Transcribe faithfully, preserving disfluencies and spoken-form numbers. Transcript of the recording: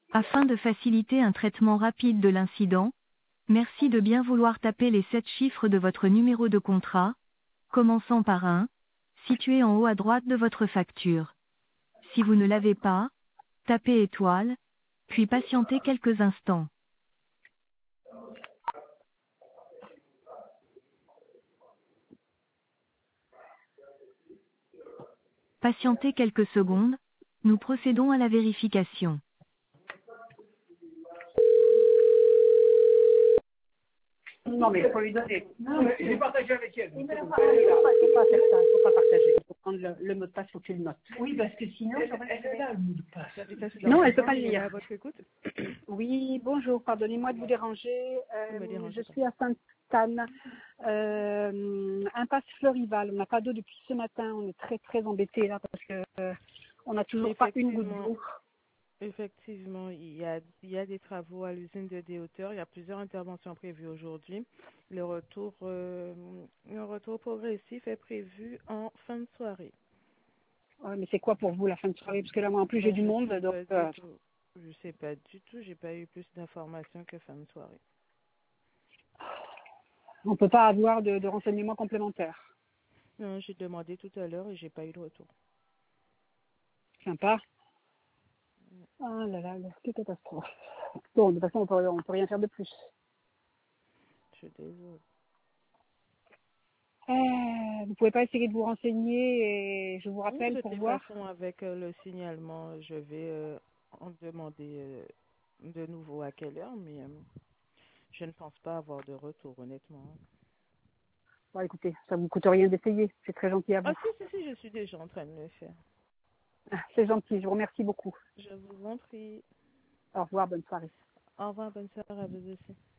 Afin de faciliter un traitement rapide de l'incident, merci de bien vouloir taper les sept chiffres de votre numéro de contrat, commençant par un, situé en haut à droite de votre facture. Si vous ne l'avez pas, tapez étoile, puis patientez quelques instants. Patientez quelques secondes, nous procédons à la vérification. Non, mais il faut lui donner. Non, mais j'ai partagé avec elle. Il ne faut pas, faut pas faire ça, il ne faut pas partager. Il faut prendre le, le mot de passe, il faut que tu le notes. Oui, parce que sinon... Elle, elle, elle a le mot de passe. Non, elle ne peut pas le lire. À votre écoute. Oui, bonjour, pardonnez-moi de vous déranger. Vous me Euh, dérangez je pas. suis à Sainte-Anne, euh, impasse Florival. On n'a pas d'eau depuis ce matin. On est très, très embêtés là parce que euh, on n'a toujours pas une goutte Effectivement, d'eau. effectivement, il y a, il y a des travaux à l'usine de Déhauteur. Il y a plusieurs interventions prévues aujourd'hui. Le retour, euh, le retour progressif est prévu en fin de soirée. Ouais, mais c'est quoi pour vous la fin de soirée? Parce que là, moi, en plus, j'ai Ben, du je monde. sais Donc, pas du euh, tout. Je sais pas du tout. J'ai pas eu plus d'informations que fin de soirée. on ne peut pas avoir de, de renseignements complémentaires. Non, j'ai demandé tout à l'heure et j'ai pas eu de retour. Sympa. Ah là là, quelle catastrophe. Bon, de toute façon, on peut, on peut rien faire de plus. Je suis désolée. Euh, vous pouvez pas essayer de vous renseigner et je vous Oui, rappelle de pour toute voir. façon, avec euh, le signalement, je vais euh, en demander euh, de nouveau à quelle heure, mais euh, je ne pense pas avoir de retour, honnêtement. Bon, écoutez, ça vous coûte rien d'essayer. C'est très gentil à Ah vous. si, si, si, je suis déjà en train de le faire. Ah, c'est gentil, je vous remercie beaucoup. Je vous en prie. Au revoir, bonne soirée. Au revoir, bonne soirée à vous aussi.